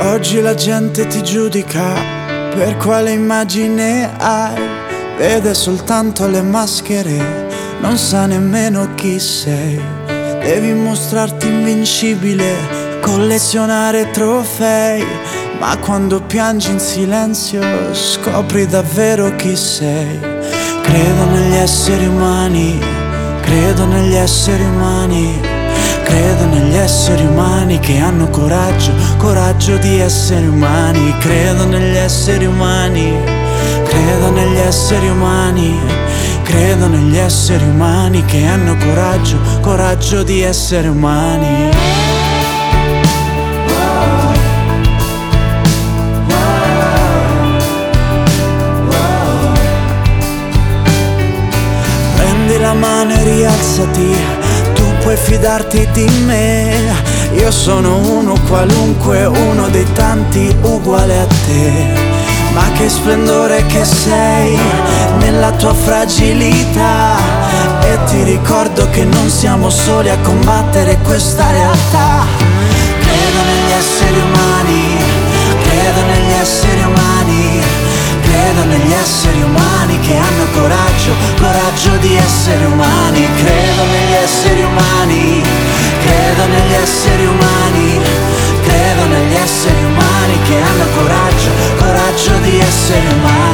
Oggi la gente ti giudica per quale immagine hai. Vede soltanto le maschere, non sa nemmeno chi sei. Devi mostrarti invincibile, collezionare trofei, ma quando piangi in silenzio scopri davvero chi sei. Credo negli esseri umani, credo negli esseri umani. Credo negli esseri umani che hanno coraggio, coraggio di essere umani. Credo negli esseri umani, credo negli esseri umani. Credo negli esseri umani che hanno coraggio, coraggio di essere umani. Prendi la mano e rialzati, puoi fidarti di me. Io sono uno qualunque, uno dei tanti uguale a te. Ma che splendore che sei nella tua fragilità. E ti ricordo che non siamo soli a combattere questa realtà. Credo negli esseri umani, credo negli esseri umani. Credo negli esseri umani che hanno coraggio, coraggio di essere umani. Credo negli esseri umani, credo negli esseri umani. Credo negli esseri umani che hanno coraggio, coraggio di essere umani.